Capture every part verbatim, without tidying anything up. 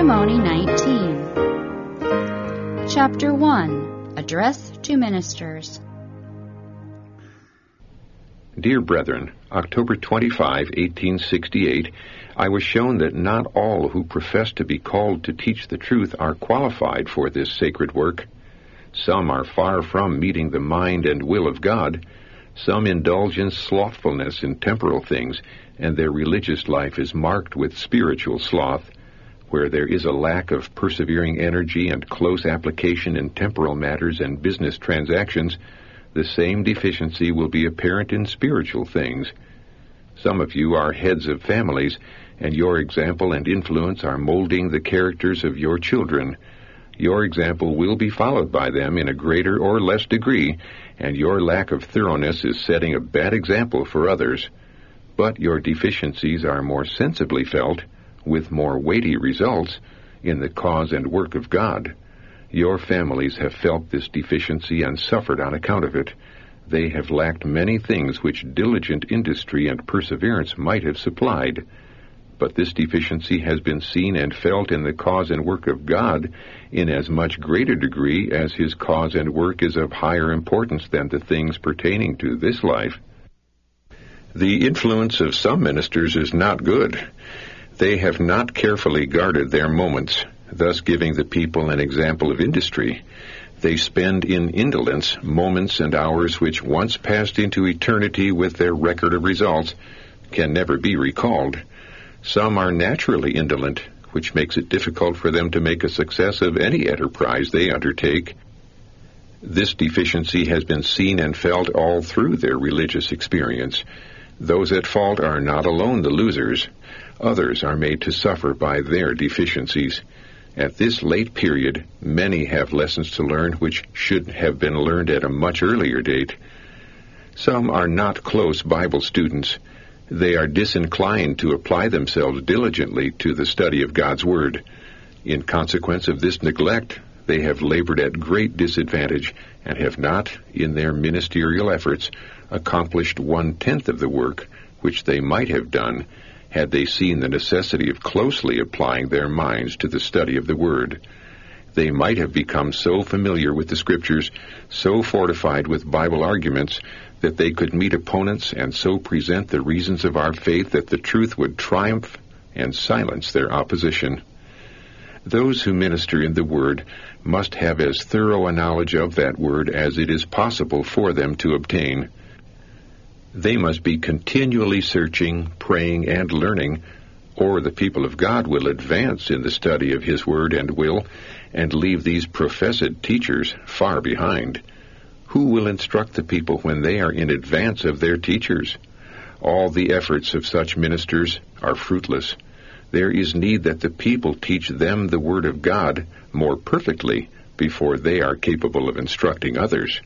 Testimony nineteen. Chapter one. Address to Ministers. Dear brethren, October twenty-fifth, eighteen sixty-eight, I was shown that not all who profess to be called to teach the truth are qualified for this sacred work. Some are far from meeting the mind and will of God. Some indulge in slothfulness in temporal things, and their religious life is marked with spiritual sloth. Where there is a lack of persevering energy and close application in temporal matters and business transactions, the same deficiency will be apparent in spiritual things. Some of you are heads of families, and your example and influence are molding the characters of your children. Your example will be followed by them in a greater or less degree, and your lack of thoroughness is setting a bad example for others. But your deficiencies are more sensibly felt, with more weighty results, in the cause and work of God. Your families have felt this deficiency and suffered on account of it. They have lacked many things which diligent industry and perseverance might have supplied. But this deficiency has been seen and felt in the cause and work of God in as much greater degree as his cause and work is of higher importance than the things pertaining to this life. The influence of some ministers is not good. They have not carefully guarded their moments, thus giving the people an example of industry. They spend in indolence moments and hours which, once passed into eternity with their record of results, can never be recalled. Some are naturally indolent, which makes it difficult for them to make a success of any enterprise they undertake. This deficiency has been seen and felt all through their religious experience. Those at fault are not alone the losers. Others are made to suffer by their deficiencies. At this late period, many have lessons to learn which should have been learned at a much earlier date. Some are not close Bible students. They are disinclined to apply themselves diligently to the study of God's Word. In consequence of this neglect, they have labored at great disadvantage and have not, in their ministerial efforts, accomplished one-tenth of the work which they might have done had they seen the necessity of closely applying their minds to the study of the Word. They might have become so familiar with the Scriptures, so fortified with Bible arguments, that they could meet opponents and so present the reasons of our faith that the truth would triumph and silence their opposition. Those who minister in the Word must have as thorough a knowledge of that Word as it is possible for them to obtain. They must be continually searching, praying, and learning, or the people of God will advance in the study of His Word and will, and leave these professed teachers far behind. Who will instruct the people when they are in advance of their teachers? All the efforts of such ministers are fruitless. There is need that the people teach them the Word of God more perfectly before they are capable of instructing others.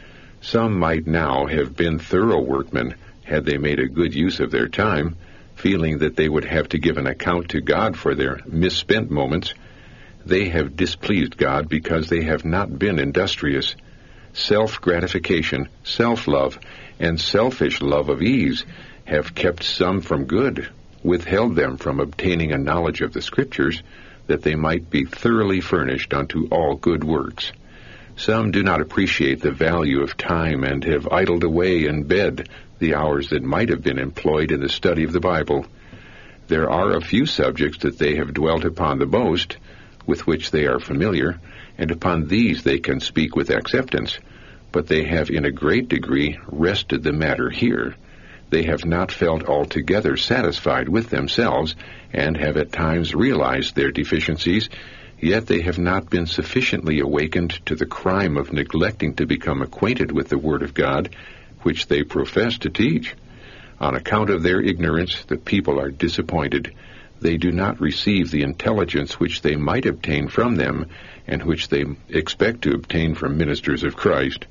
Some might now have been thorough workmen had they made a good use of their time, feeling that they would have to give an account to God for their misspent moments. They have displeased God because they have not been industrious. Self-gratification, self-love, and selfish love of ease have kept some from good, withheld them from obtaining a knowledge of the Scriptures, that they might be thoroughly furnished unto all good works. Some do not appreciate the value of time and have idled away in bed the hours that might have been employed in the study of the Bible. There are a few subjects that they have dwelt upon the most, with which they are familiar, and upon these they can speak with acceptance, but they have in a great degree rested the matter here. They have not felt altogether satisfied with themselves, and have at times realized their deficiencies, yet they have not been sufficiently awakened to the crime of neglecting to become acquainted with the Word of God, which they profess to teach. On account of their ignorance, the people are disappointed. They do not receive the intelligence which they might obtain from them, and which they expect to obtain from ministers of Christ.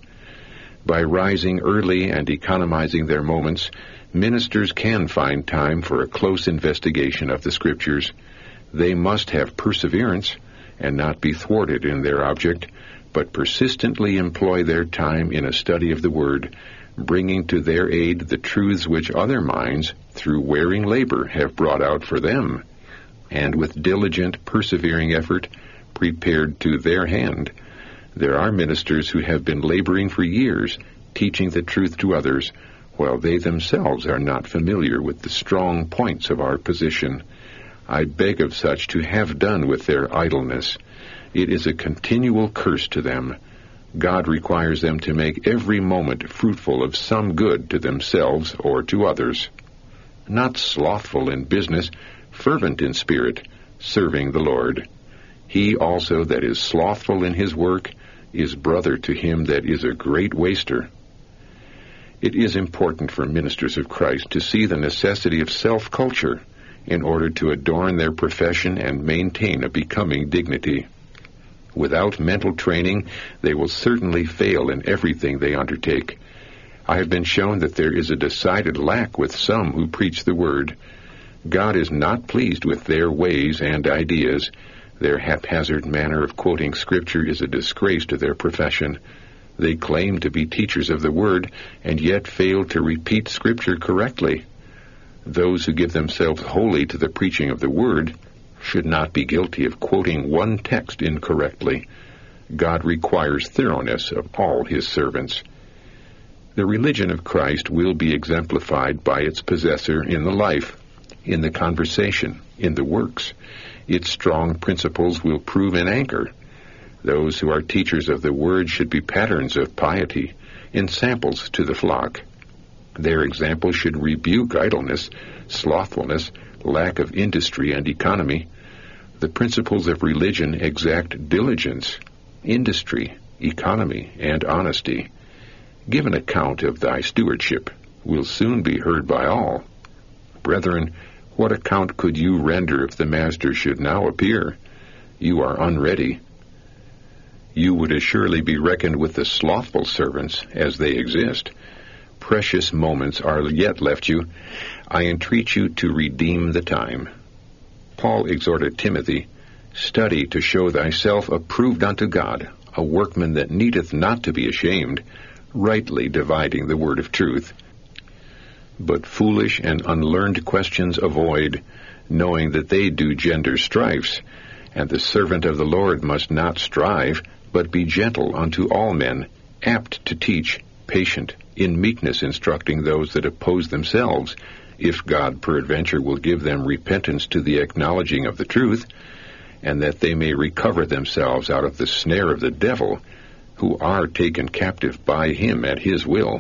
By rising early and economizing their moments, ministers can find time for a close investigation of the Scriptures. They must have perseverance, and not be thwarted in their object, but persistently employ their time in a study of the Word, bringing to their aid the truths which other minds, through wearing labor, have brought out for them. and with diligent, persevering effort, prepared to their hand. There are ministers who have been laboring for years, teaching the truth to others, while they themselves are not familiar with the strong points of our position. I beg of such to have done with their idleness. It is a continual curse to them. God requires them to make every moment fruitful of some good to themselves or to others. Not slothful in business, fervent in spirit, serving the Lord. He also that is slothful in his work is brother to him that is a great waster. It is important for ministers of Christ to see the necessity of self-culture in order to adorn their profession and maintain a becoming dignity. Without mental training, they will certainly fail in everything they undertake. I have been shown that there is a decided lack with some who preach the Word. God is not pleased with their ways and ideas. Their haphazard manner of quoting Scripture is a disgrace to their profession. They claim to be teachers of the Word, and yet fail to repeat Scripture correctly. Those who give themselves wholly to the preaching of the Word should not be guilty of quoting one text incorrectly. God requires thoroughness of all his servants. The religion of Christ will be exemplified by its possessor in the life, in the conversation, in the works. Its strong principles will prove an anchor. Those who are teachers of the Word should be patterns of piety, ensamples to the flock. Their example should rebuke idleness, slothfulness, lack of industry and economy. The principles of religion exact diligence, industry, economy, and honesty. Give an account of thy stewardship, will soon be heard by all. Brethren, what account could you render if the Master should now appear? You are unready. You would assuredly be reckoned with the slothful servants, as they exist. Precious moments are yet left you. I entreat you to redeem the time. Paul exhorted Timothy, Study to show thyself approved unto God, a workman that needeth not to be ashamed, rightly dividing the word of truth. But foolish and unlearned questions avoid, knowing that they do gender strifes, and the servant of the Lord must not strive, but be gentle unto all men, apt to teach, patient, in meekness instructing those that oppose themselves, if God peradventure will give them repentance to the acknowledging of the truth, and that they may recover themselves out of the snare of the devil, who are taken captive by him at his will.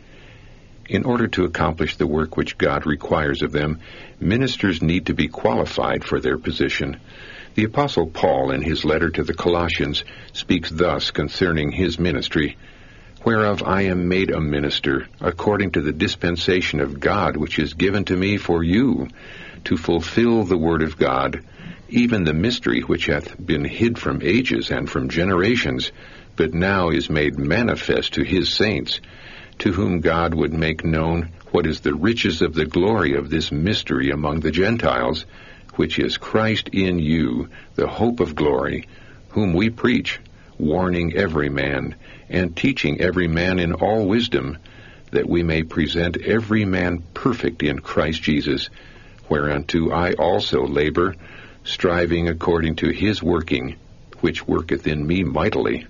In order to accomplish the work which God requires of them, ministers need to be qualified for their position. The Apostle Paul, in his letter to the Colossians, speaks thus concerning his ministry, Whereof I am made a minister, according to the dispensation of God which is given to me for you, to fulfill the word of God, even the mystery which hath been hid from ages and from generations, but now is made manifest to his saints, to whom God would make known what is the riches of the glory of this mystery among the Gentiles, which is Christ in you, the hope of glory, whom we preach, warning every man, and teaching every man in all wisdom, that we may present every man perfect in Christ Jesus, whereunto I also labor, striving according to his working, which worketh in me mightily.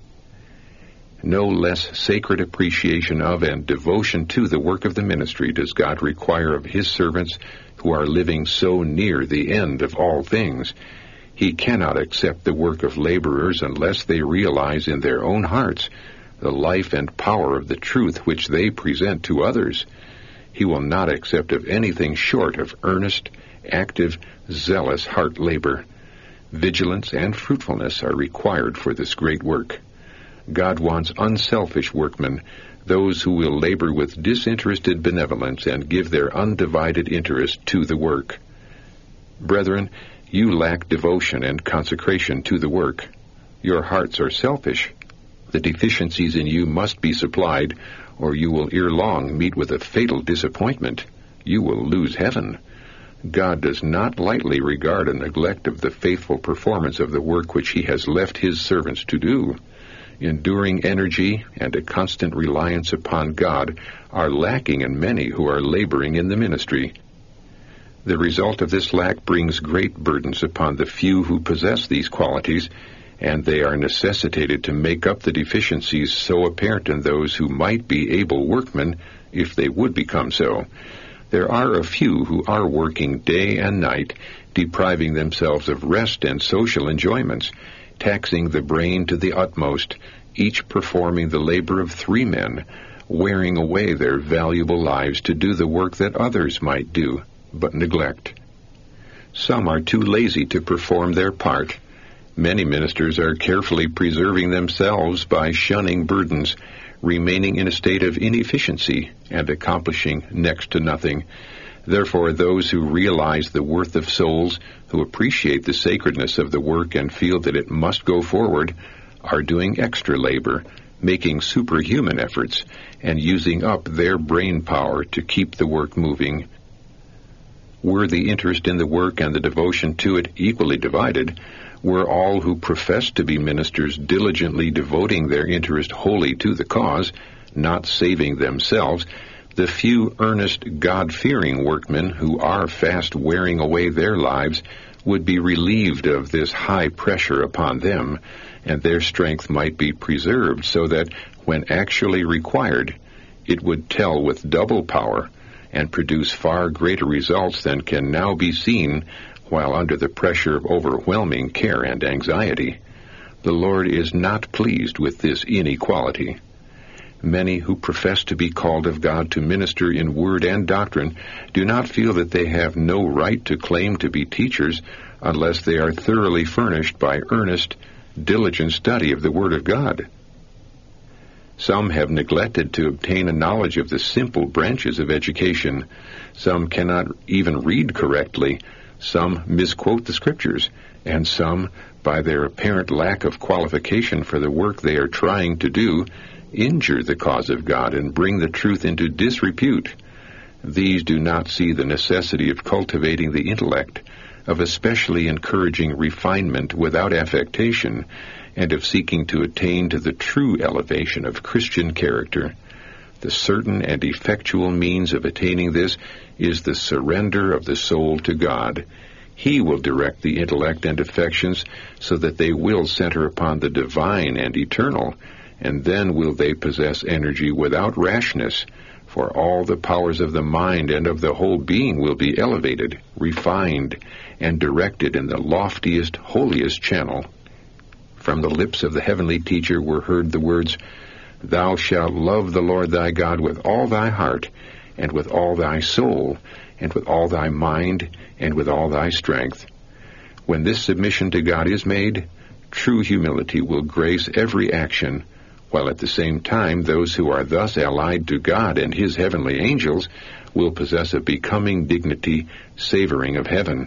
No less sacred appreciation of and devotion to the work of the ministry does God require of his servants who are living so near the end of all things. He cannot accept the work of laborers unless they realize in their own hearts the life and power of the truth which they present to others. He will not accept of anything short of earnest, active, zealous heart labor. Vigilance and fruitfulness are required for this great work. God wants unselfish workmen, those who will labor with disinterested benevolence and give their undivided interest to the work. Brethren, you lack devotion and consecration to the work. Your hearts are selfish. The deficiencies in you must be supplied, or you will ere long meet with a fatal disappointment. You will lose heaven. God does not lightly regard a neglect of the faithful performance of the work which he has left his servants to do. Enduring energy and a constant reliance upon God are lacking in many who are laboring in the ministry. The result of this lack brings great burdens upon the few who possess these qualities, and they are necessitated to make up the deficiencies so apparent in those who might be able workmen if they would become so. There are a few who are working day and night, depriving themselves of rest and social enjoyments, taxing the brain to the utmost, each performing the labor of three men, wearing away their valuable lives to do the work that others might do, but neglect. Some are too lazy to perform their part. Many ministers are carefully preserving themselves by shunning burdens, remaining in a state of inefficiency, and accomplishing next to nothing. Therefore, those who realize the worth of souls, who appreciate the sacredness of the work and feel that it must go forward, are doing extra labor, making superhuman efforts, and using up their brain power to keep the work moving. Were the interest in the work and the devotion to it equally divided, were all who profess to be ministers diligently devoting their interest wholly to the cause, not saving themselves, the few earnest, God-fearing workmen who are fast wearing away their lives would be relieved of this high pressure upon them, and their strength might be preserved so that, when actually required, it would tell with double power and produce far greater results than can now be seen while under the pressure of overwhelming care and anxiety. The Lord is not pleased with this inequality. Many who profess to be called of God to minister in word and doctrine do not feel that they have no right to claim to be teachers unless they are thoroughly furnished by earnest, diligent study of the Word of God. Some have neglected to obtain a knowledge of the simple branches of education. Some cannot even read correctly. Some misquote the Scriptures, and some, by their apparent lack of qualification for the work they are trying to do, injure the cause of God and bring the truth into disrepute. These do not see the necessity of cultivating the intellect, of especially encouraging refinement without affectation, and of seeking to attain to the true elevation of Christian character. The certain and effectual means of attaining this is the surrender of the soul to God. He will direct the intellect and affections so that they will center upon the divine and eternal, and then will they possess energy without rashness, for all the powers of the mind and of the whole being will be elevated, refined, and directed in the loftiest, holiest channel. From the lips of the heavenly teacher were heard the words, "Thou shalt love the Lord thy God with all thy heart, and with all thy soul, and with all thy mind, and with all thy strength." When this submission to God is made, true humility will grace every action, while at the same time those who are thus allied to God and his heavenly angels will possess a becoming dignity savoring of heaven.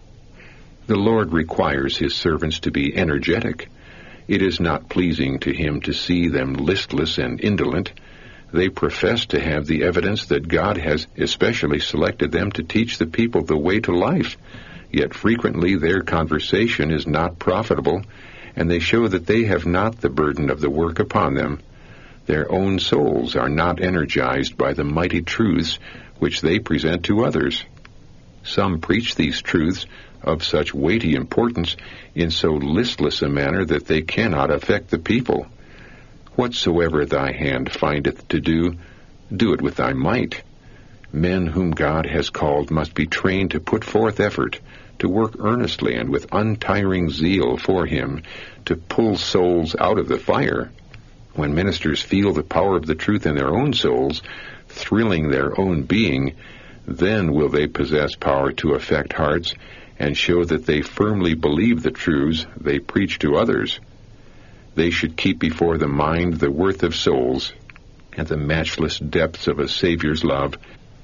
The Lord requires his servants to be energetic. It is not pleasing to him to see them listless and indolent. They profess to have the evidence that God has especially selected them to teach the people the way to life, yet frequently their conversation is not profitable, and they show that they have not the burden of the work upon them. Their own souls are not energized by the mighty truths which they present to others. Some preach these truths of such weighty importance in so listless a manner that they cannot affect the people. Whatsoever thy hand findeth to do, do it with thy might. Men whom God has called must be trained to put forth effort, to work earnestly and with untiring zeal for him, to pull souls out of the fire. When ministers feel the power of the truth in their own souls, thrilling their own being, then will they possess power to affect hearts and show that they firmly believe the truths they preach to others. They should keep before the mind the worth of souls and the matchless depths of a Savior's love.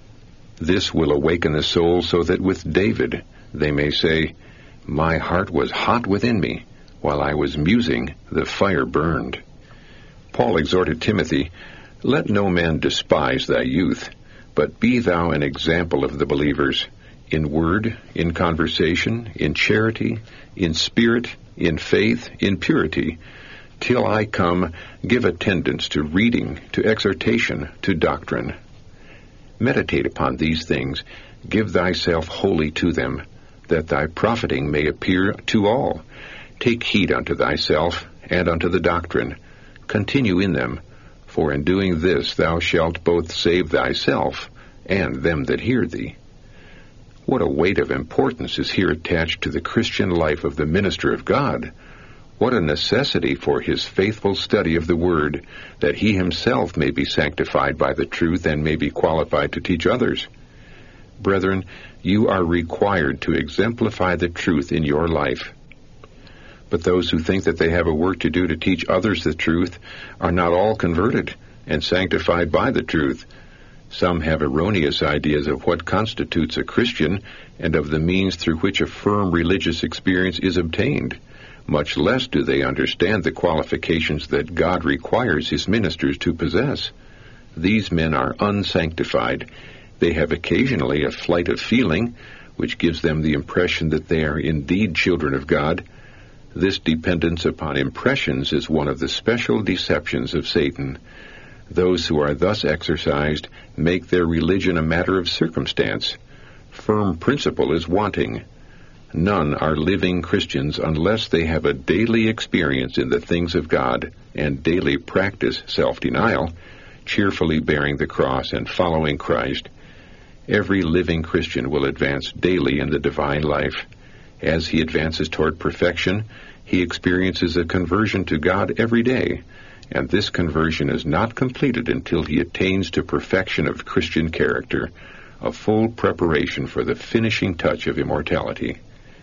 This will awaken the soul so that with David they may say, "My heart was hot within me. While I was musing, the fire burned." Paul exhorted Timothy, "Let no man despise thy youth, but be thou an example of the believers, in word, in conversation, in charity, in spirit, in faith, in purity. Till I come, give attendance to reading, to exhortation, to doctrine." Meditate upon these things, give thyself wholly to them, that thy profiting may appear to all. Take heed unto thyself, and unto the doctrine. Continue in them, for in doing this thou shalt both save thyself, and them that hear thee. What a weight of importance is here attached to the Christian life of the minister of God! What a necessity for his faithful study of the Word, that he himself may be sanctified by the truth and may be qualified to teach others. Brethren, you are required to exemplify the truth in your life. But those who think that they have a work to do to teach others the truth are not all converted and sanctified by the truth. Some have erroneous ideas of what constitutes a Christian and of the means through which a firm religious experience is obtained. Much less do they understand the qualifications that God requires his ministers to possess. These men are unsanctified. They have occasionally a flight of feeling, which gives them the impression that they are indeed children of God. This dependence upon impressions is one of the special deceptions of Satan. Those who are thus exercised make their religion a matter of circumstance. Firm principle is wanting. None are living Christians unless they have a daily experience in the things of God and daily practice self-denial, cheerfully bearing the cross and following Christ. Every living Christian will advance daily in the divine life. As he advances toward perfection, he experiences a conversion to God every day, and this conversion is not completed until he attains to perfection of Christian character, a full preparation for the finishing touch of immortality.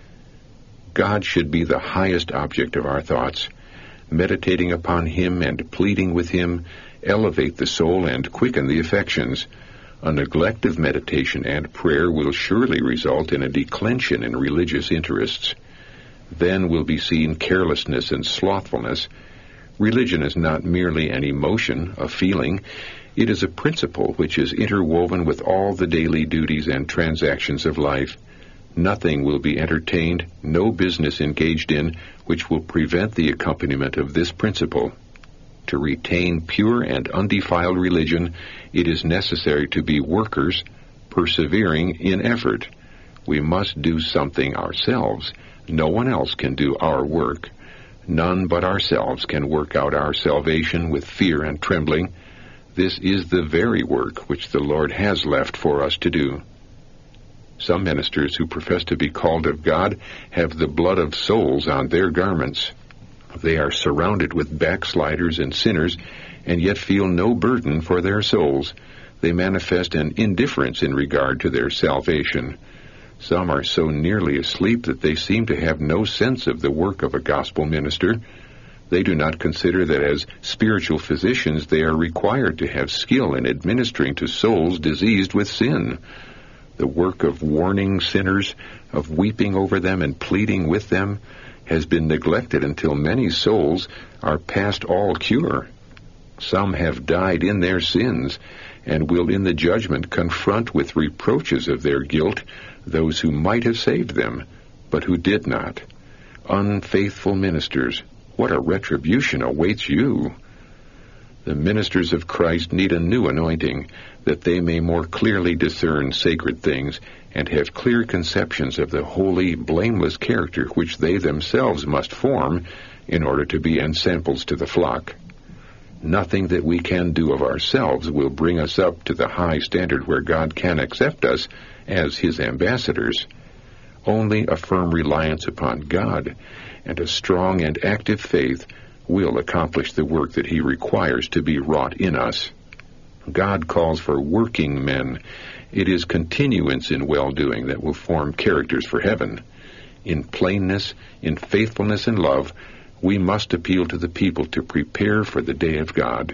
God should be the highest object of our thoughts. Meditating upon him and pleading with him elevate the soul and quicken the affections. A neglect of meditation and prayer will surely result in a declension in religious interests. Then will be seen carelessness and slothfulness. Religion is not merely an emotion, a feeling. It is a principle which is interwoven with all the daily duties and transactions of life. Nothing will be entertained, no business engaged in, which will prevent the accompaniment of this principle. To retain pure and undefiled religion, it is necessary to be workers, persevering in effort. We must do something ourselves. No one else can do our work. None but ourselves can work out our salvation with fear and trembling. This is the very work which the Lord has left for us to do. Some ministers who profess to be called of God have the blood of souls on their garments. They are surrounded with backsliders and sinners, and yet feel no burden for their souls. They manifest an indifference in regard to their salvation. Some are so nearly asleep that they seem to have no sense of the work of a gospel minister. They do not consider that as spiritual physicians they are required to have skill in administering to souls diseased with sin. The work of warning sinners, of weeping over them and pleading with them, has been neglected until many souls are past all cure. Some have died in their sins, and will in the judgment confront with reproaches of their guilt those who might have saved them, but who did not. Unfaithful ministers, what a retribution awaits you! The ministers of Christ need a new anointing, that they may more clearly discern sacred things and have clear conceptions of the holy, blameless character which they themselves must form in order to be ensamples to the flock. Nothing that we can do of ourselves will bring us up to the high standard where God can accept us as his ambassadors. Only a firm reliance upon God and a strong and active faith will accomplish the work that he requires to be wrought in us. God calls for working men. It is continuance in well-doing that will form characters for heaven. In plainness, in faithfulness and love, we must appeal to the people to prepare for the day of God.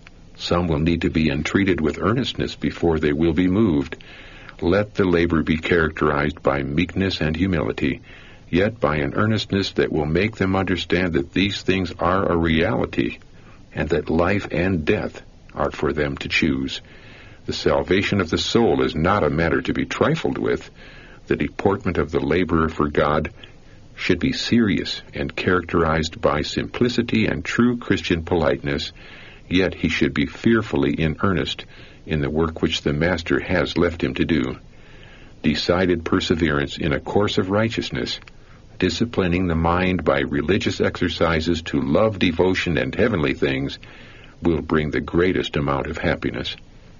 Some will need to be entreated with earnestness before they will be moved. Let the labor be characterized by meekness and humility, yet by an earnestness that will make them understand that these things are a reality, and that life and death are for them to choose. The salvation of the soul is not a matter to be trifled with. The deportment of the laborer for God should be serious and characterized by simplicity and true Christian politeness, yet he should be fearfully in earnest in the work which the Master has left him to do. Decided perseverance in a course of righteousness, disciplining the mind by religious exercises to love, devotion, and heavenly things, will bring the greatest amount of happiness.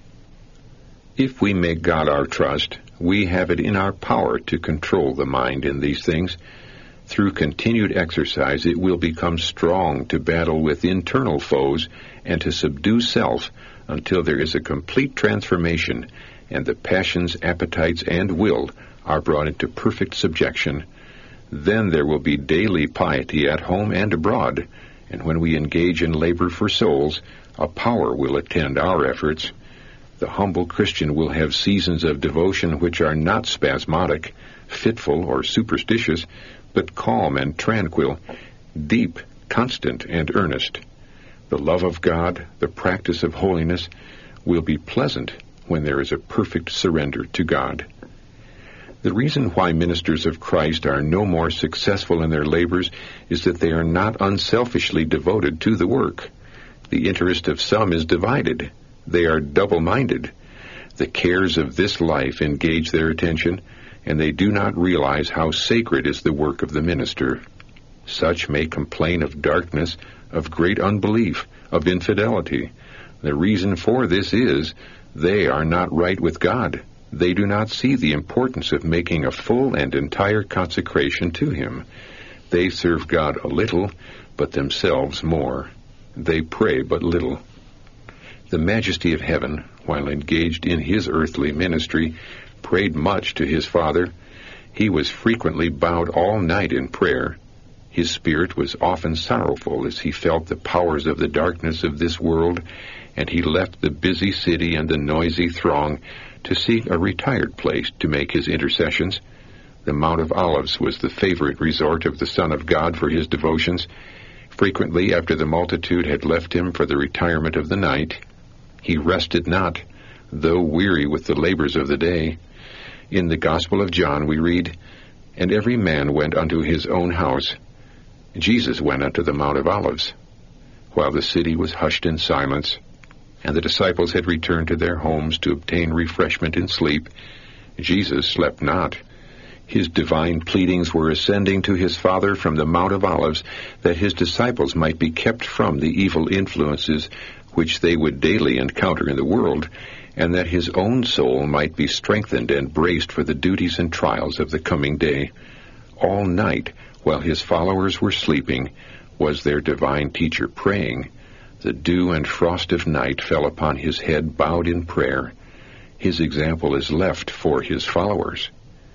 If we make God our trust, we have it in our power to control the mind in these things. Through continued exercise, it will become strong to battle with internal foes and to subdue self until there is a complete transformation and the passions, appetites, and will are brought into perfect subjection. Then there will be daily piety at home and abroad, and when we engage in labor for souls, a power will attend our efforts. The humble Christian will have seasons of devotion which are not spasmodic, fitful, or superstitious, but calm and tranquil, deep, constant, and earnest. The love of God, the practice of holiness, will be pleasant when there is a perfect surrender to God. The reason why ministers of Christ are no more successful in their labors is that they are not unselfishly devoted to the work. The interest of some is divided. They are double-minded. The cares of this life engage their attention, and they do not realize how sacred is the work of the minister. Such may complain of darkness, of great unbelief, of infidelity. The reason for this is they are not right with God. They do not see the importance of making a full and entire consecration to Him. They serve God a little, but themselves more. They pray but little. The Majesty of Heaven, while engaged in his earthly ministry, prayed much to his Father. He was frequently bowed all night in prayer. His spirit was often sorrowful as he felt the powers of the darkness of this world, and he left the busy city and the noisy throng to seek a retired place to make his intercessions. The Mount of Olives was the favorite resort of the Son of God for his devotions. Frequently, after the multitude had left him for the retirement of the night, he rested not, though weary with the labors of the day. In the Gospel of John we read, "And every man went unto his own house. Jesus went unto the Mount of Olives." While the city was hushed in silence, and the disciples had returned to their homes to obtain refreshment in sleep, Jesus slept not. His divine pleadings were ascending to his Father from the Mount of Olives, that his disciples might be kept from the evil influences which they would daily encounter in the world, and that his own soul might be strengthened and braced for the duties and trials of the coming day. All night, while his followers were sleeping, was their divine teacher praying. The dew and frost of night fell upon his head bowed in prayer. His example is left for his followers.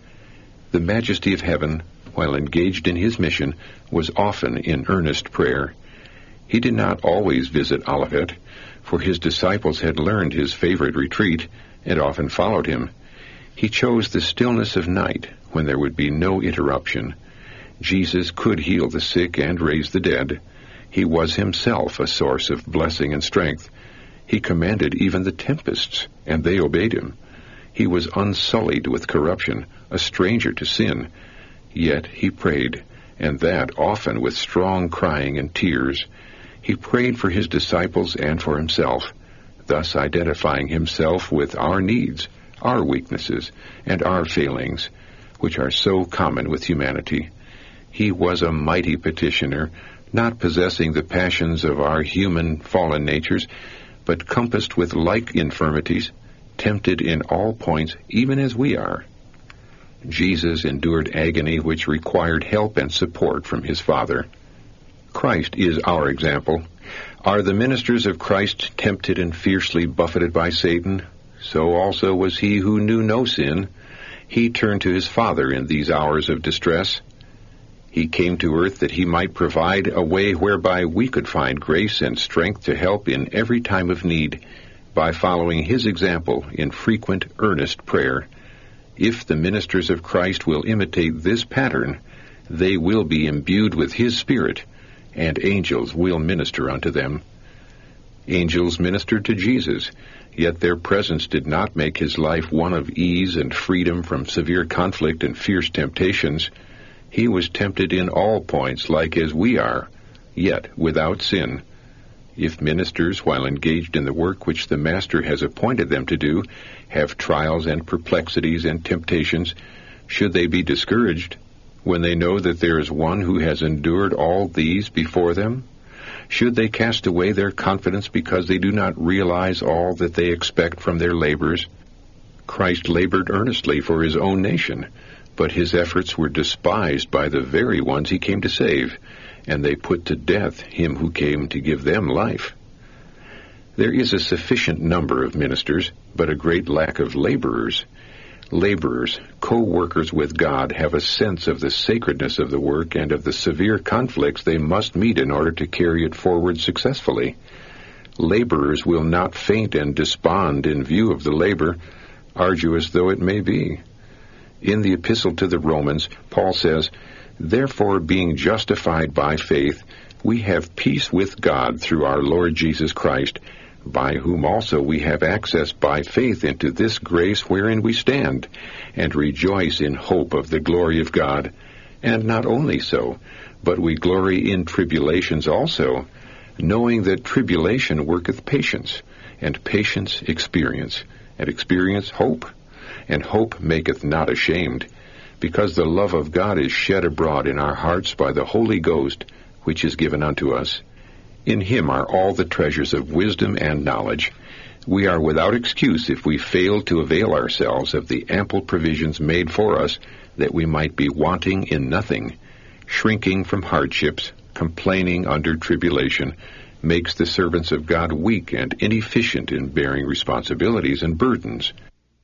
The Majesty of Heaven, while engaged in his mission, was often in earnest prayer. He did not always visit Olivet, for his disciples had learned his favorite retreat and often followed him. He chose the stillness of night, when there would be no interruption. Jesus could heal the sick and raise the dead. He was himself a source of blessing and strength. He commanded even the tempests, and they obeyed him. He was unsullied with corruption, a stranger to sin. Yet he prayed, and that often with strong crying and tears. He prayed for his disciples and for himself, thus identifying himself with our needs, our weaknesses, and our failings, which are so common with humanity. He was a mighty petitioner, not possessing the passions of our human fallen natures, but compassed with like infirmities, tempted in all points, even as we are. Jesus endured agony which required help and support from his Father. Christ is our example. Are the ministers of Christ tempted and fiercely buffeted by Satan? So also was he who knew no sin. He turned to his Father in these hours of distress. He came to earth that he might provide a way whereby we could find grace and strength to help in every time of need, by following his example in frequent, earnest prayer. If the ministers of Christ will imitate this pattern, they will be imbued with his Spirit, and angels will minister unto them. Angels ministered to Jesus, yet their presence did not make his life one of ease and freedom from severe conflict and fierce temptations. He was tempted in all points like as we are, yet without sin. If ministers, while engaged in the work which the Master has appointed them to do, have trials and perplexities and temptations, should they be discouraged when they know that there is one who has endured all these before them? Should they cast away their confidence because they do not realize all that they expect from their labors? Christ labored earnestly for his own nation, but his efforts were despised by the very ones he came to save, and they put to death him who came to give them life. There is a sufficient number of ministers, but a great lack of laborers. Laborers, co-workers with God, have a sense of the sacredness of the work and of the severe conflicts they must meet in order to carry it forward successfully. Laborers will not faint and despond in view of the labor, arduous though it may be. In the Epistle to the Romans, Paul says, "Therefore, being justified by faith, we have peace with God through our Lord Jesus Christ, by whom also we have access by faith into this grace wherein we stand, and rejoice in hope of the glory of God. And not only so, but we glory in tribulations also, knowing that tribulation worketh patience, and patience experience, and experience hope. And hope maketh not ashamed, because the love of God is shed abroad in our hearts by the Holy Ghost, which is given unto us. In him are all the treasures of wisdom and knowledge. We are without excuse if we fail to avail ourselves of the ample provisions made for us, that we might be wanting in nothing. Shrinking from hardships, complaining under tribulation, makes the servants of God weak and inefficient in bearing responsibilities and burdens.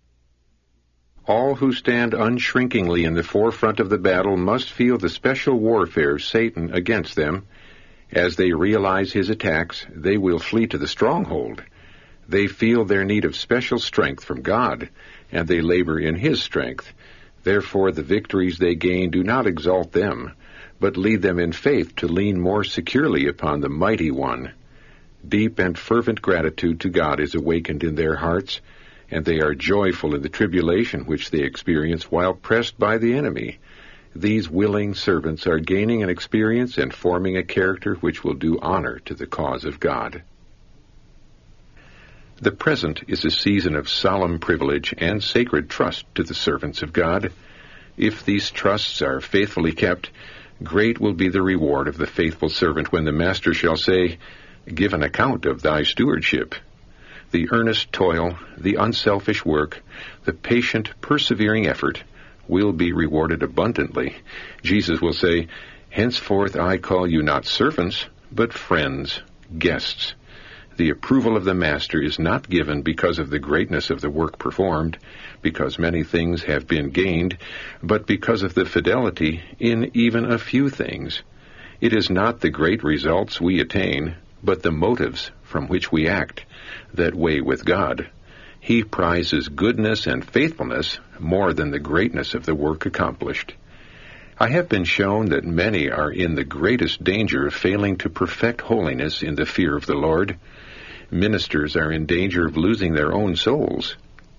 All who stand unshrinkingly in the forefront of the battle must feel the special warfare Satan against them. As they realize his attacks, they will flee to the stronghold. They feel their need of special strength from God, and they labor in his strength. Therefore the victories they gain do not exalt them, but lead them in faith to lean more securely upon the Mighty One. Deep and fervent gratitude to God is awakened in their hearts, and they are joyful in the tribulation which they experience while pressed by the enemy. These willing servants are gaining an experience and forming a character which will do honor to the cause of God. The present is a season of solemn privilege and sacred trust to the servants of God. If these trusts are faithfully kept, great will be the reward of the faithful servant when the Master shall say, "Give an account of thy stewardship." The earnest toil, the unselfish work, the patient, persevering effort will be rewarded abundantly. Jesus will say, "Henceforth I call you not servants, but friends, guests." The approval of the Master is not given because of the greatness of the work performed, because many things have been gained, but because of the fidelity in even a few things. It is not the great results we attain, but the motives from which we act, that weigh with God. He prizes goodness and faithfulness more than the greatness of the work accomplished. I have been shown that many are in the greatest danger of failing to perfect holiness in the fear of the Lord. Ministers are in danger of losing their own souls.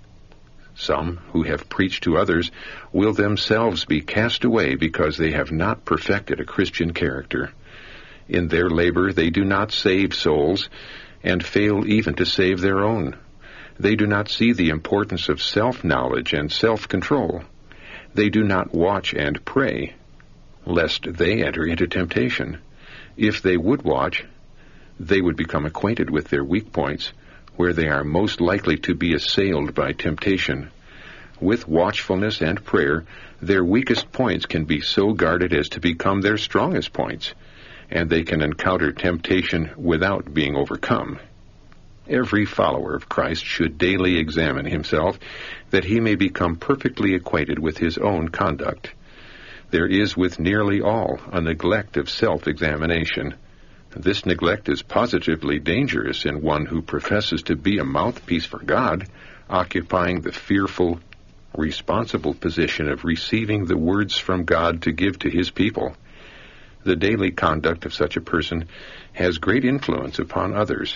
Some who have preached to others will themselves be cast away because they have not perfected a Christian character. In their labor they do not save souls, and fail even to save their own. They do not see the importance of self-knowledge and self-control. They do not watch and pray, lest they enter into temptation. If they would watch, they would become acquainted with their weak points, where they are most likely to be assailed by temptation. With watchfulness and prayer, their weakest points can be so guarded as to become their strongest points, and they can encounter temptation without being overcome. Every follower of Christ should daily examine himself, that he may become perfectly acquainted with his own conduct. There is with nearly all a neglect of self-examination. This neglect is positively dangerous in one who professes to be a mouthpiece for God, occupying the fearful, responsible position of receiving the words from God to give to his people. The daily conduct of such a person has great influence upon others.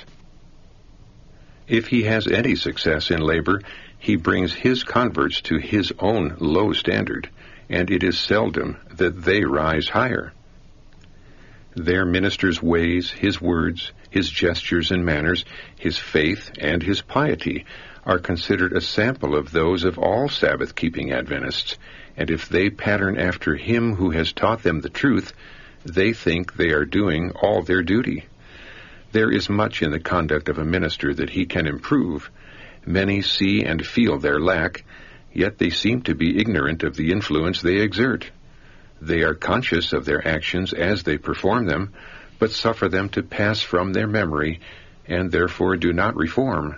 If he has any success in labor, he brings his converts to his own low standard, and it is seldom that they rise higher. Their minister's ways, his words, his gestures and manners, his faith, and his piety are considered a sample of those of all Sabbath-keeping Adventists, and if they pattern after him who has taught them the truth, they think they are doing all their duty. There is much in the conduct of a minister that he can improve. Many see and feel their lack, yet they seem to be ignorant of the influence they exert. They are conscious of their actions as they perform them, but suffer them to pass from their memory, and therefore do not reform.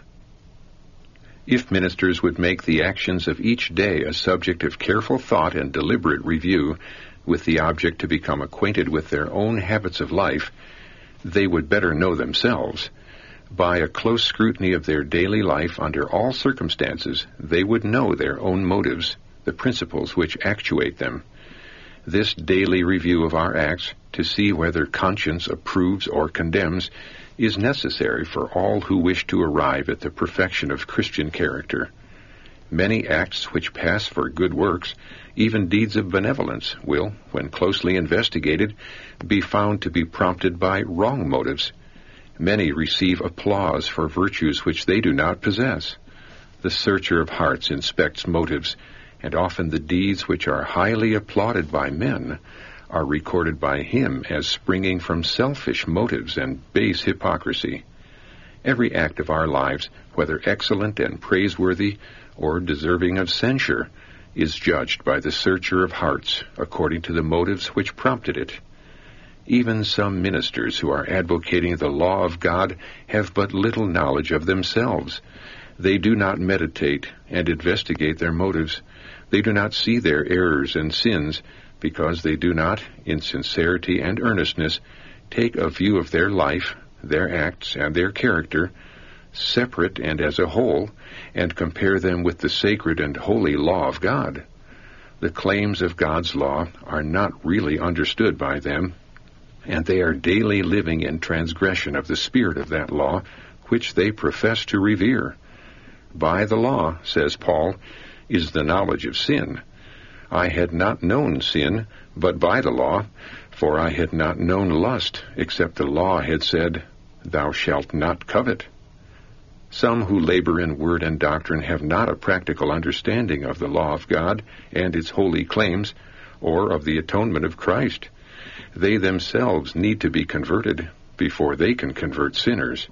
If ministers would make the actions of each day a subject of careful thought and deliberate review, with the object to become acquainted with their own habits of life, they would better know themselves. By a close scrutiny of their daily life under all circumstances, they would know their own motives, the principles which actuate them. This daily review of our acts, to see whether conscience approves or condemns, is necessary for all who wish to arrive at the perfection of Christian character. Many acts which pass for good works, even deeds of benevolence, will, when closely investigated, be found to be prompted by wrong motives. Many receive applause for virtues which they do not possess. The searcher of hearts inspects motives, and often the deeds which are highly applauded by men are recorded by him as springing from selfish motives and base hypocrisy. Every act of our lives, whether excellent and praiseworthy or deserving of censure, is judged by the searcher of hearts according to the motives which prompted it. Even some ministers who are advocating the law of God have but little knowledge of themselves. They do not meditate and investigate their motives. They do not see their errors and sins, because they do not, in sincerity and earnestness, take a view of their life, their acts, and their character, separate and as a whole, and compare them with the sacred and holy law of God. The claims of God's law are not really understood by them, and they are daily living in transgression of the spirit of that law, which they profess to revere. By the law, says Paul, is the knowledge of sin. I had not known sin, but by the law, for I had not known lust, except the law had said, Thou shalt not covet. Some who labor in word and doctrine have not a practical understanding of the law of God and its holy claims, or of the atonement of Christ. They themselves need to be converted before they can convert sinners.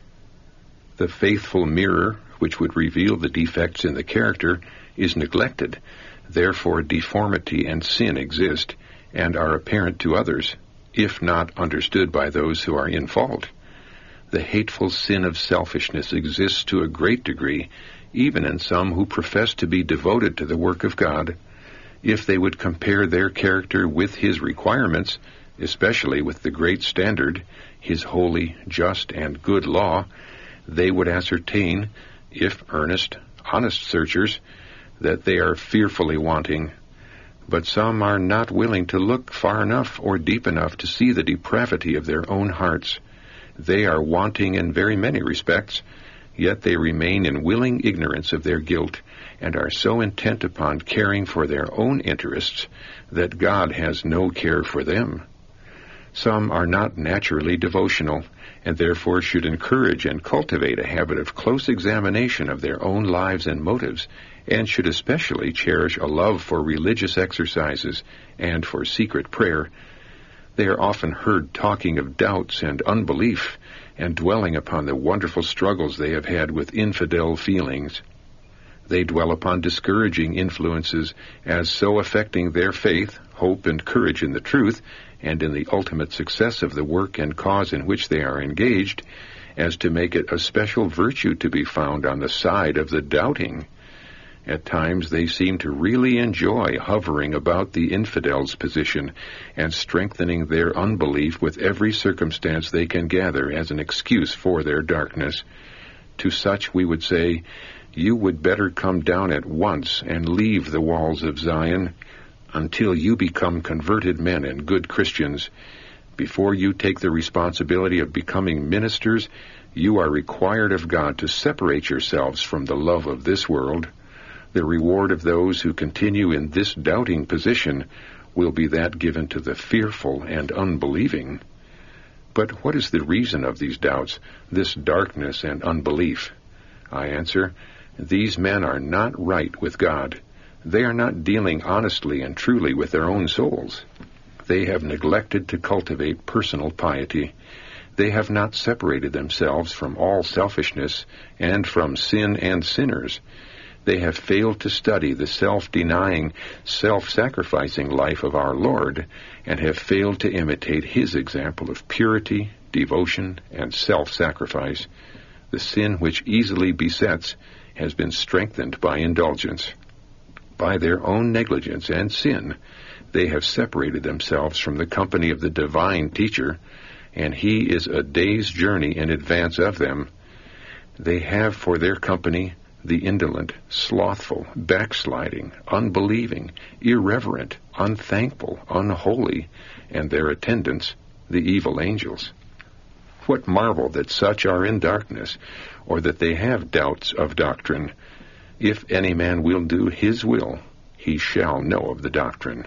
The faithful mirror, which would reveal the defects in the character, is neglected. Therefore deformity and sin exist, and are apparent to others, if not understood by those who are in fault. The hateful sin of selfishness exists to a great degree, even in some who profess to be devoted to the work of God. If they would compare their character with His requirements, especially with the great standard, His holy, just, and good law, they would ascertain, if earnest, honest searchers, that they are fearfully wanting. But some are not willing to look far enough or deep enough to see the depravity of their own hearts. They are wanting in very many respects, yet they remain in willing ignorance of their guilt, and are so intent upon caring for their own interests that God has no care for them. Some are not naturally devotional, and therefore should encourage and cultivate a habit of close examination of their own lives and motives, and should especially cherish a love for religious exercises and for secret prayer. They are often heard talking of doubts and unbelief, and dwelling upon the wonderful struggles they have had with infidel feelings. They dwell upon discouraging influences as so affecting their faith, hope, and courage in the truth, and in the ultimate success of the work and cause in which they are engaged, as to make it a special virtue to be found on the side of the doubting. At times they seem to really enjoy hovering about the infidel's position and strengthening their unbelief with every circumstance they can gather as an excuse for their darkness. To such we would say, you would better come down at once and leave the walls of Zion until you become converted men and good Christians. Before you take the responsibility of becoming ministers, you are required of God to separate yourselves from the love of this world. The reward of those who continue in this doubting position will be that given to the fearful and unbelieving. But what is the reason of these doubts, this darkness and unbelief? I answer, these men are not right with God. They are not dealing honestly and truly with their own souls. They have neglected to cultivate personal piety. They have not separated themselves from all selfishness and from sin and sinners. They have failed to study the self-denying, self-sacrificing life of our Lord, and have failed to imitate his example of purity, devotion, and self-sacrifice. The sin which easily besets has been strengthened by indulgence. By their own negligence and sin, they have separated themselves from the company of the divine teacher, and he is a day's journey in advance of them. They have for their company the indolent, slothful, backsliding, unbelieving, irreverent, unthankful, unholy, and their attendants, the evil angels. What marvel that such are in darkness, or that they have doubts of doctrine? If any man will do his will, he shall know of the doctrine.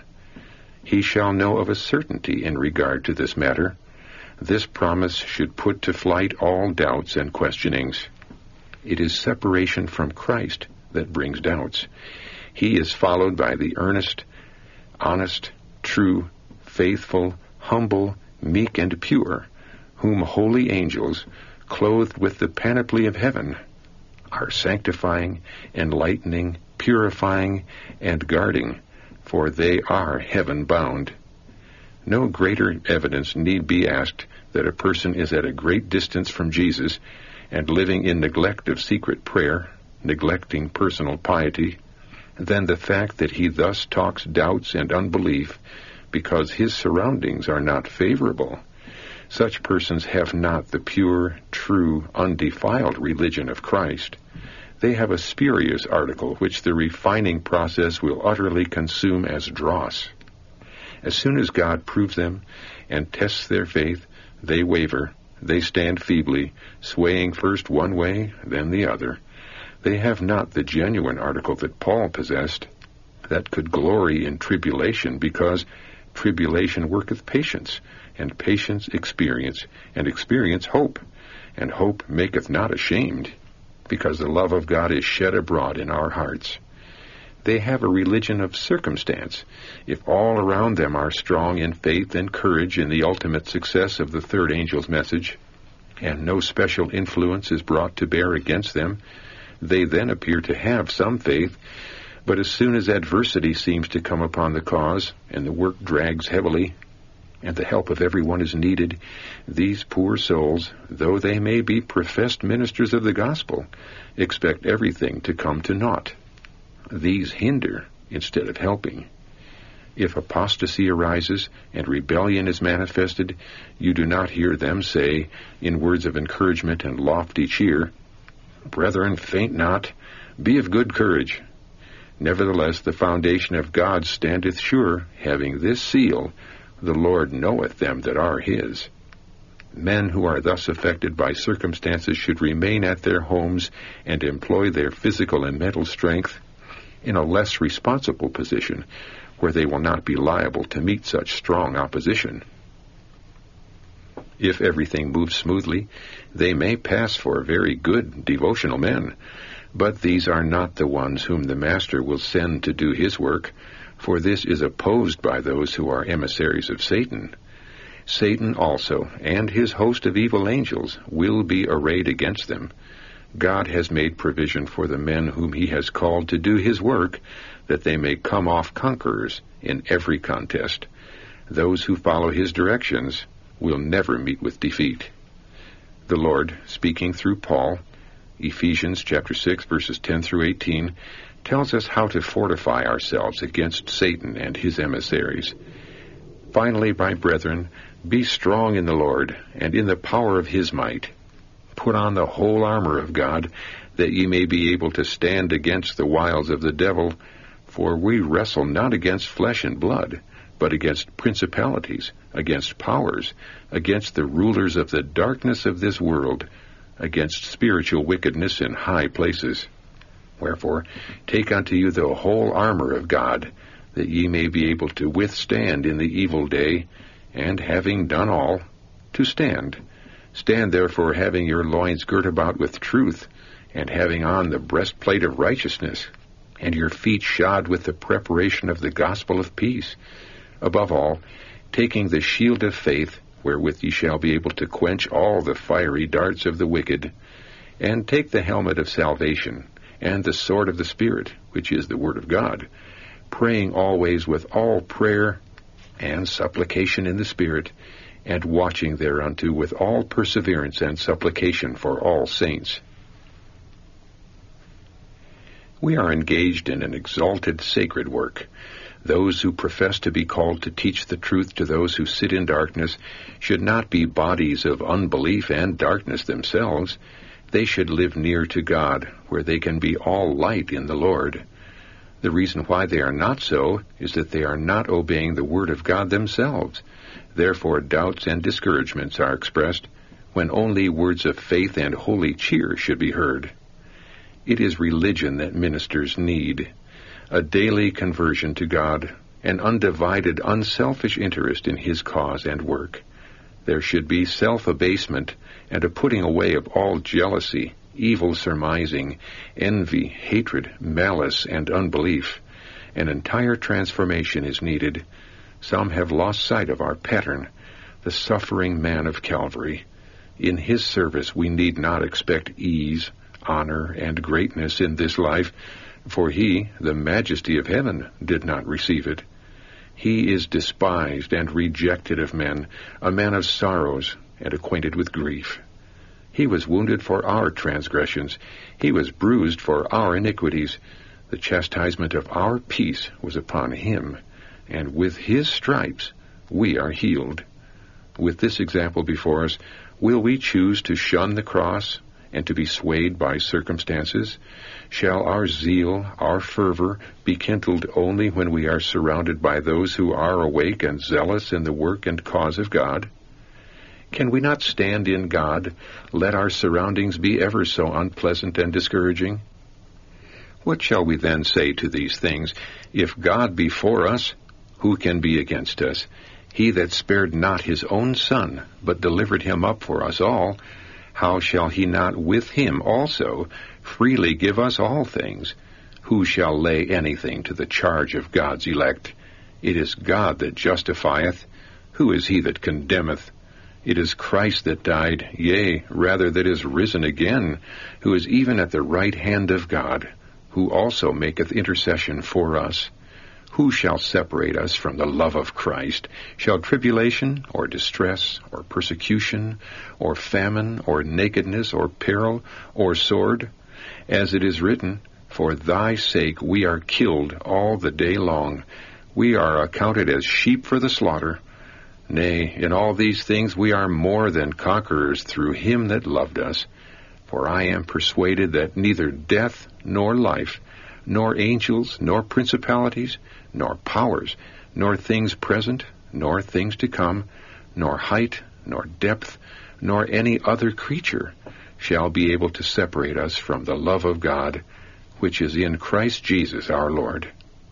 He shall know of a certainty in regard to this matter. This promise should put to flight all doubts and questionings. It is separation from Christ that brings doubts. He is followed by the earnest, honest, true, faithful, humble, meek, and pure, whom holy angels, clothed with the panoply of heaven, are sanctifying, enlightening, purifying, and guarding, for they are heaven-bound. No greater evidence need be asked that a person is at a great distance from Jesus and living in neglect of secret prayer, neglecting personal piety, than the fact that he thus talks doubts and unbelief because his surroundings are not favorable. Such persons have not the pure, true, undefiled religion of Christ. They have a spurious article which the refining process will utterly consume as dross. As soon as God proves them and tests their faith, they waver. They stand feebly, swaying first one way, then the other. They have not the genuine article that Paul possessed, that could glory in tribulation, because tribulation worketh patience, and patience experience, and experience hope, and hope maketh not ashamed, because the love of God is shed abroad in our hearts. They have a religion of circumstance. If all around them are strong in faith and courage in the ultimate success of the third angel's message, and no special influence is brought to bear against them, they then appear to have some faith. But as soon as adversity seems to come upon the cause, and the work drags heavily, and the help of everyone is needed, these poor souls, though they may be professed ministers of the gospel, expect everything to come to naught. These hinder instead of helping. If apostasy arises and rebellion is manifested, you do not hear them say, in words of encouragement and lofty cheer, "Brethren, faint not, be of good courage. Nevertheless, the foundation of God standeth sure, having this seal, the Lord knoweth them that are his." Men who are thus affected by circumstances should remain at their homes and employ their physical and mental strength in a less responsible position, where they will not be liable to meet such strong opposition. If everything moves smoothly, they may pass for very good devotional men, but these are not the ones whom the Master will send to do his work, for this is opposed by those who are emissaries of Satan. Satan also, and his host of evil angels, will be arrayed against them. God has made provision for the men whom he has called to do his work, that they may come off conquerors in every contest. Those who follow his directions will never meet with defeat. The Lord, speaking through Paul, Ephesians chapter six, verses ten through eighteen, tells us how to fortify ourselves against Satan and his emissaries. Finally, my brethren, be strong in the Lord, and in the power of his might. Put on the whole armor of God, that ye may be able to stand against the wiles of the devil. For we wrestle not against flesh and blood, but against principalities, against powers, against the rulers of the darkness of this world, against spiritual wickedness in high places. Wherefore, take unto you the whole armor of God, that ye may be able to withstand in the evil day, and having done all, to stand. Stand therefore, having your loins girt about with truth, and having on the breastplate of righteousness, and your feet shod with the preparation of the gospel of peace. Above all, taking the shield of faith, wherewith ye shall be able to quench all the fiery darts of the wicked, and take the helmet of salvation, and the sword of the Spirit, which is the word of God, praying always with all prayer and supplication in the Spirit, and watching thereunto with all perseverance and supplication for all saints. We are engaged in an exalted sacred work. Those who profess to be called to teach the truth to those who sit in darkness should not be bodies of unbelief and darkness themselves. They should live near to God, where they can be all light in the Lord. The reason why they are not so is that they are not obeying the Word of God themselves. Therefore doubts and discouragements are expressed, when only words of faith and holy cheer should be heard. It is religion that ministers need, a daily conversion to God, an undivided, unselfish interest in His cause and work. There should be self-abasement and a putting away of all jealousy, evil surmising, envy, hatred, malice, and unbelief. An entire transformation is needed. Some have lost sight of our pattern, the suffering man of Calvary. In His service we need not expect ease, honor, and greatness in this life, for He, the majesty of heaven, did not receive it. He is despised and rejected of men, a man of sorrows and acquainted with grief. He was wounded for our transgressions. He was bruised for our iniquities. The chastisement of our peace was upon Him, and with His stripes we are healed. With this example before us, will we choose to shun the cross and to be swayed by circumstances? Shall our zeal, our fervor, be kindled only when we are surrounded by those who are awake and zealous in the work and cause of God? Can we not stand in God, let our surroundings be ever so unpleasant and discouraging? What shall we then say to these things? If God be for us, who can be against us? He that spared not His own Son, but delivered Him up for us all, how shall He not with Him also freely give us all things? Who shall lay anything to the charge of God's elect? It is God that justifieth. Who is he that condemneth? It is Christ that died, yea, rather that is risen again, who is even at the right hand of God, who also maketh intercession for us. Who shall separate us from the love of Christ? Shall tribulation, or distress, or persecution, or famine, or nakedness, or peril, or sword? As it is written, For thy sake we are killed all the day long. We are accounted as sheep for the slaughter. Nay, in all these things we are more than conquerors through Him that loved us. For I am persuaded that neither death nor life, nor angels, nor principalities, nor powers, nor things present, nor things to come, nor height, nor depth, nor any other creature shall be able to separate us from the love of God, which is in Christ Jesus our Lord.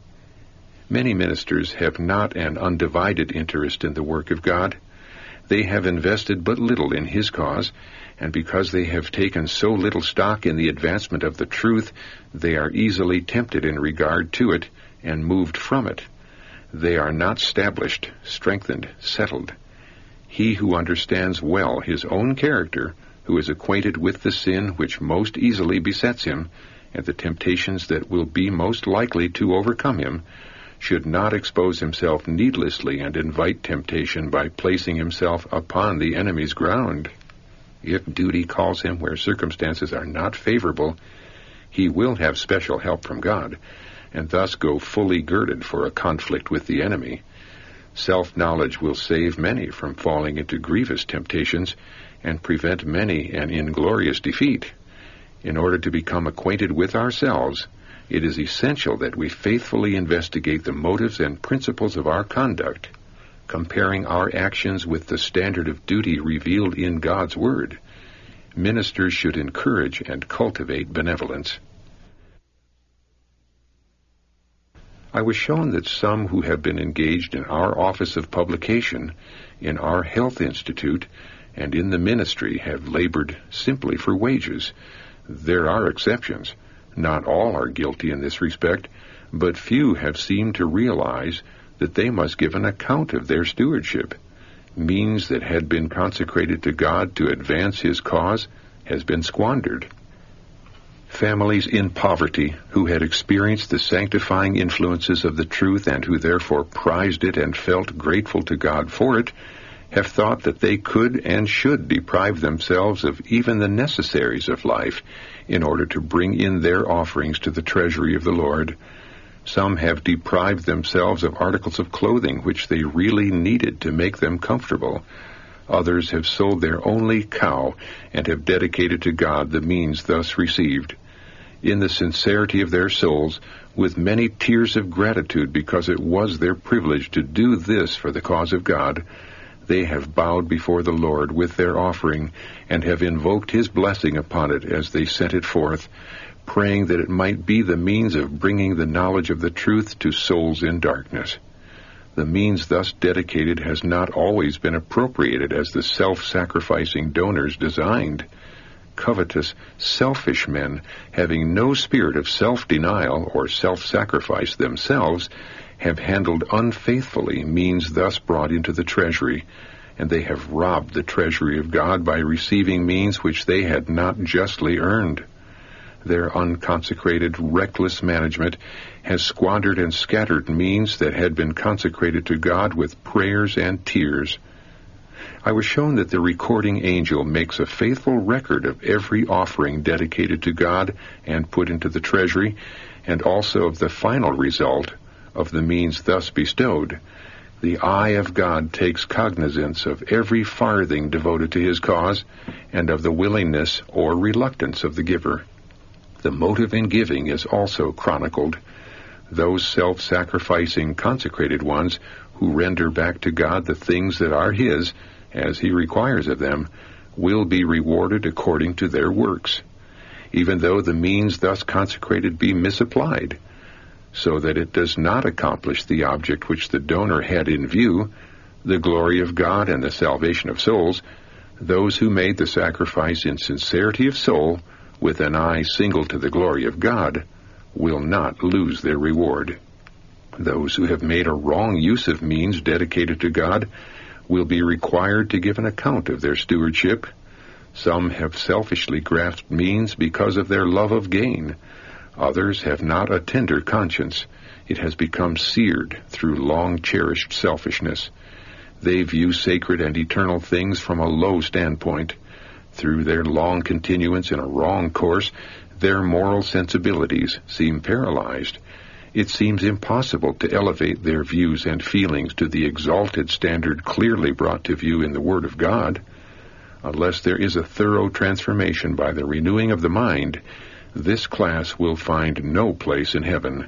Many ministers have not an undivided interest in the work of God. They have invested but little in His cause, and because they have taken so little stock in the advancement of the truth, they are easily tempted in regard to it, and moved from it. They are not established, strengthened, settled. He who understands well his own character, who is acquainted with the sin which most easily besets him, and the temptations that will be most likely to overcome him, should not expose himself needlessly and invite temptation by placing himself upon the enemy's ground. If duty calls him where circumstances are not favorable, he will have special help from God, and thus go fully girded for a conflict with the enemy. Self-knowledge will save many from falling into grievous temptations, and prevent many an inglorious defeat. In order to become acquainted with ourselves, it is essential that we faithfully investigate the motives and principles of our conduct, comparing our actions with the standard of duty revealed in God's Word. Ministers should encourage and cultivate benevolence. I was shown that some who have been engaged in our office of publication, in our health institute, and in the ministry have labored simply for wages. There are exceptions. Not all are guilty in this respect, but few have seemed to realize that they must give an account of their stewardship. Means that had been consecrated to God to advance His cause has been squandered. Families in poverty who had experienced the sanctifying influences of the truth and who therefore prized it and felt grateful to God for it have thought that they could and should deprive themselves of even the necessaries of life in order to bring in their offerings to the treasury of the Lord. Some have deprived themselves of articles of clothing which they really needed to make them comfortable. Others have sold their only cow and have dedicated to God the means thus received. In the sincerity of their souls, with many tears of gratitude because it was their privilege to do this for the cause of God, they have bowed before the Lord with their offering and have invoked His blessing upon it as they sent it forth, praying that it might be the means of bringing the knowledge of the truth to souls in darkness. The means thus dedicated has not always been appropriated as the self-sacrificing donors designed. Covetous, selfish men, having no spirit of self-denial or self-sacrifice themselves, have handled unfaithfully means thus brought into the treasury, and they have robbed the treasury of God by receiving means which they had not justly earned. Their unconsecrated, reckless management has squandered and scattered means that had been consecrated to God with prayers and tears. I was shown that the recording angel makes a faithful record of every offering dedicated to God and put into the treasury, and also of the final result of the means thus bestowed. The eye of God takes cognizance of every farthing devoted to His cause, and of the willingness or reluctance of the giver. The motive in giving is also chronicled. Those self-sacrificing consecrated ones who render back to God the things that are His, as He requires of them, will be rewarded according to their works, even though the means thus consecrated be misapplied, so that it does not accomplish the object which the donor had in view, the glory of God and the salvation of souls. Those who made the sacrifice in sincerity of soul, with an eye single to the glory of God, will not lose their reward. Those who have made a wrong use of means dedicated to God will be required to give an account of their stewardship. Some have selfishly grasped means because of their love of gain. Others have not a tender conscience. It has become seared through long-cherished selfishness. They view sacred and eternal things from a low standpoint. Through their long continuance in a wrong course, their moral sensibilities seem paralyzed. It seems impossible to elevate their views and feelings to the exalted standard clearly brought to view in the Word of God. Unless there is a thorough transformation by the renewing of the mind, this class will find no place in heaven.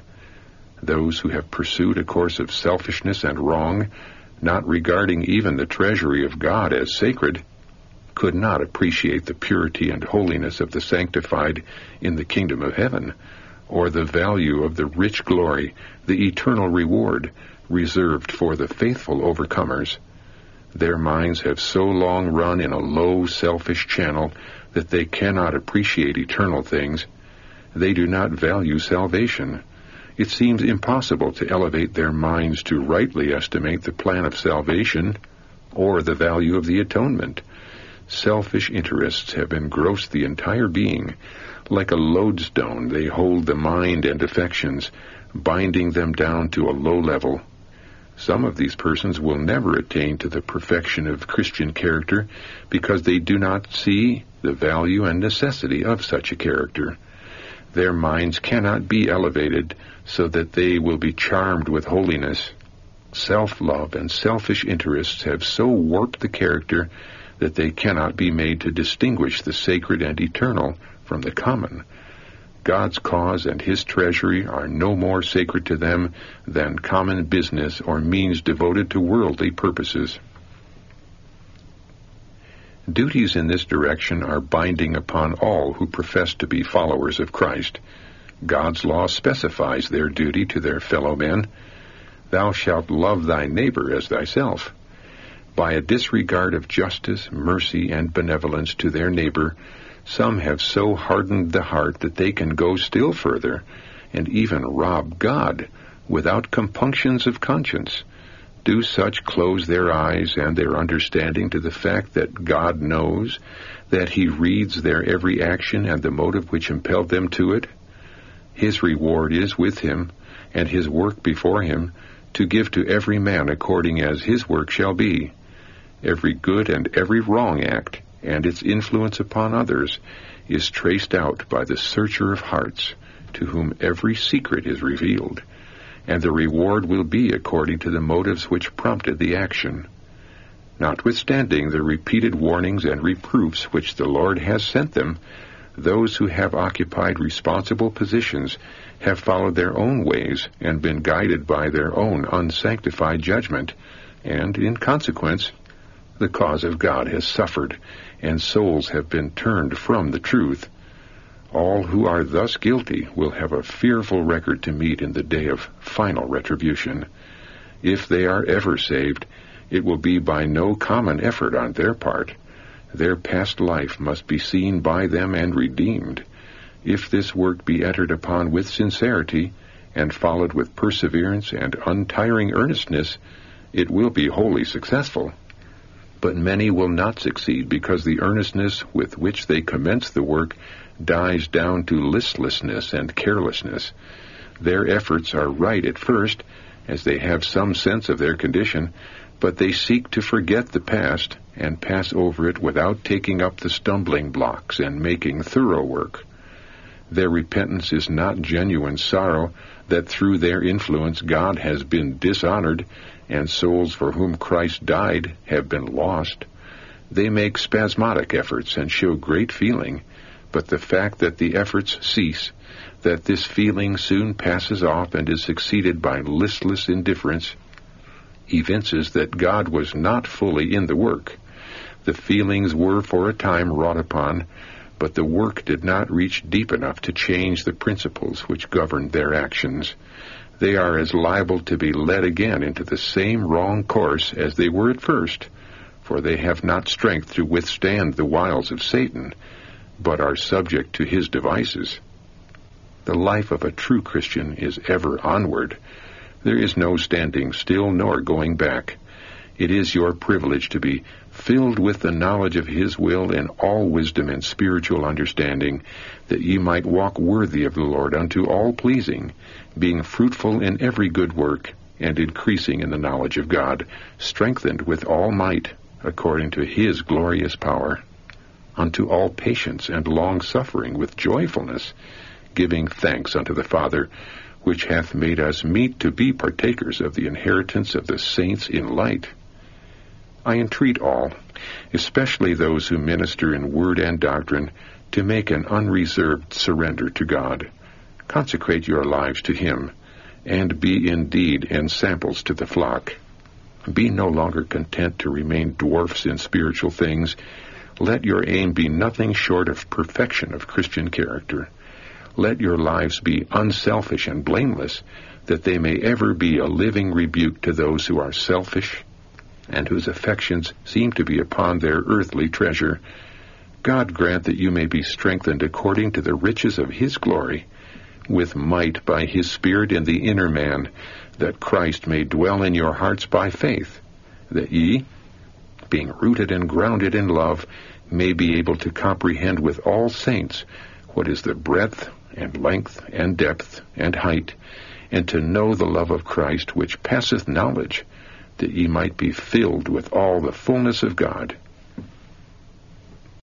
Those who have pursued a course of selfishness and wrong, not regarding even the treasury of God as sacred, could not appreciate the purity and holiness of the sanctified in the kingdom of heaven, or the value of the rich glory, the eternal reward, reserved for the faithful overcomers. Their minds have so long run in a low, selfish channel that they cannot appreciate eternal things. They do not value salvation. It seems impossible to elevate their minds to rightly estimate the plan of salvation or the value of the atonement. Selfish interests have engrossed the entire being. Like a lodestone, they hold the mind and affections, binding them down to a low level. Some of these persons will never attain to the perfection of Christian character because they do not see the value and necessity of such a character. Their minds cannot be elevated so that they will be charmed with holiness. Self-love and selfish interests have so warped the character that they cannot be made to distinguish the sacred and eternal from the common. God's cause and His treasury are no more sacred to them than common business or means devoted to worldly purposes. Duties in this direction are binding upon all who profess to be followers of Christ. God's law specifies their duty to their fellow men. Thou shalt love thy neighbor as thyself. By a disregard of justice, mercy, and benevolence to their neighbor, some have so hardened the heart that they can go still further and even rob God without compunctions of conscience. Do such close their eyes and their understanding to the fact that God knows, that he reads their every action and the motive which impelled them to it? His reward is with him, and his work before him, to give to every man according as his work shall be. Every good and every wrong act, and its influence upon others, is traced out by the searcher of hearts, to whom every secret is revealed, and the reward will be according to the motives which prompted the action. Notwithstanding the repeated warnings and reproofs which the Lord has sent them, those who have occupied responsible positions have followed their own ways and been guided by their own unsanctified judgment, and, in consequence, the cause of God has suffered, and souls have been turned from the truth. All who are thus guilty will have a fearful record to meet in the day of final retribution. If they are ever saved, it will be by no common effort on their part. Their past life must be seen by them and redeemed. If this work be entered upon with sincerity, and followed with perseverance and untiring earnestness, it will be wholly successful. But many will not succeed because the earnestness with which they commence the work dies down to listlessness and carelessness. Their efforts are right at first, as they have some sense of their condition, but they seek to forget the past and pass over it without taking up the stumbling blocks and making thorough work. Their repentance is not genuine sorrow that through their influence God has been dishonored and souls for whom Christ died have been lost. They make spasmodic efforts and show great feeling, but the fact that the efforts cease, that this feeling soon passes off and is succeeded by listless indifference, evinces that God was not fully in the work. The feelings were for a time wrought upon, but the work did not reach deep enough to change the principles which governed their actions. They are as liable to be led again into the same wrong course as they were at first, for they have not strength to withstand the wiles of Satan, but are subject to his devices. The life of a true Christian is ever onward. There is no standing still nor going back. It is your privilege to be filled with the knowledge of his will in all wisdom and spiritual understanding, that ye might walk worthy of the Lord unto all pleasing, being fruitful in every good work, and increasing in the knowledge of God, strengthened with all might, according to his glorious power, unto all patience and long-suffering with joyfulness, giving thanks unto the Father, which hath made us meet to be partakers of the inheritance of the saints in light. I entreat all, especially those who minister in word and doctrine, to make an unreserved surrender to God. Consecrate your lives to him, and be indeed ensamples to the flock. Be no longer content to remain dwarfs in spiritual things. Let your aim be nothing short of perfection of Christian character. Let your lives be unselfish and blameless, that they may ever be a living rebuke to those who are selfish and whose affections seem to be upon their earthly treasure. God grant that you may be strengthened according to the riches of his glory, with might by his Spirit in the inner man, that Christ may dwell in your hearts by faith, that ye, being rooted and grounded in love, may be able to comprehend with all saints what is the breadth and length and depth and height, and to know the love of Christ which passeth knowledge, that ye might be filled with all the fullness of God.